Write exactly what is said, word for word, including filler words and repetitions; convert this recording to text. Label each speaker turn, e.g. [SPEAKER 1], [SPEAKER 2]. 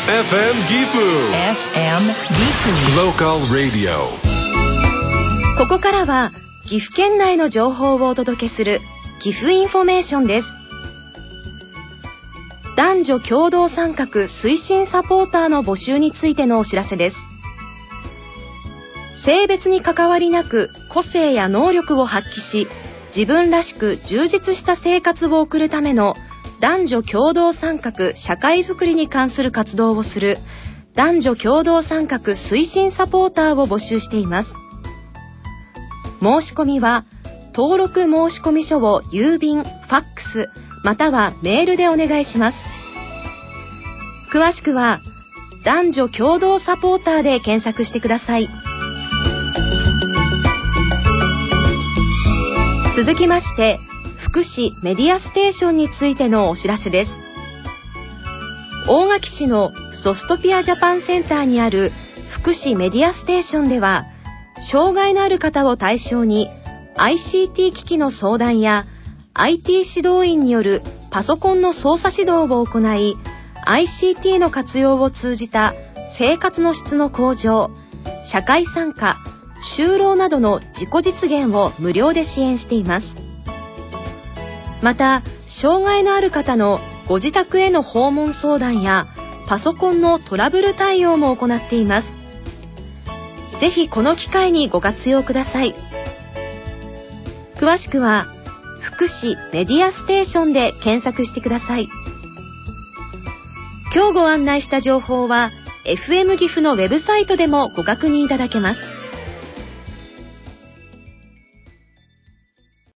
[SPEAKER 1] エフエム Gifu
[SPEAKER 2] エフエム Gifu
[SPEAKER 1] Local Radio。
[SPEAKER 3] ここからは岐阜県内の情報をお届けする岐阜インフォメーションです。男女共同参画推進サポーターの募集についてのお知らせです。性別に関わりなく個性や能力を発揮し、自分らしく充実した生活を送るための男女共同参画社会づくりに関する活動をする男女共同参画推進サポーターを募集しています。申し込みは登録申込書を郵便、ファックスまたはメールでお願いします。詳しくは男女共同サポーターで検索してください。続きまして福祉メディアステーションについてのお知らせです。大垣市のソストピアジャパンセンターにある福祉メディアステーションでは、障害のある方を対象に アイシーティー 機器の相談や アイティー 指導員によるパソコンの操作指導を行い、 アイシーティー の活用を通じた生活の質の向上、社会参加、就労などの自己実現を無料で支援しています。また、障害のある方のご自宅への訪問相談やパソコンのトラブル対応も行っています。ぜひこの機会にご活用ください。詳しくは福祉メディアステーションで検索してください。今日ご案内した情報は エフエム 岐阜のウェブサイトでもご確認いただけます。